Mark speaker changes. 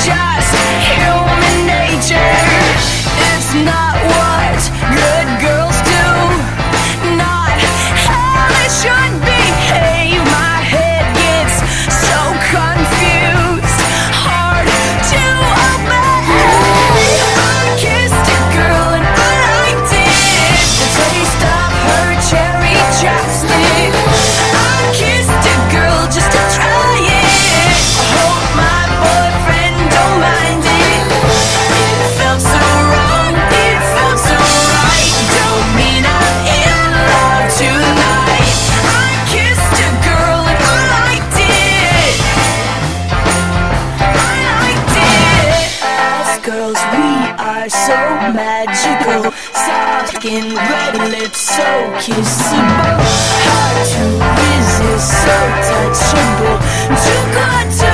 Speaker 1: just human nature. It's not what good girls do, not how they should behave. My head gets so confused, hard to obey. I kissed a girl and I liked it, the taste of her cherry chapstick. I kissed a girl just to try it. I hope my boyfriend don't mind it. It felt so wrong, it felt so right. Don't mean I'm in love tonight. I kissed a girl and I liked it. I liked it. As girls we are so magical, soft skin, red lips, so kissable, hard to resist, so touchable, too good to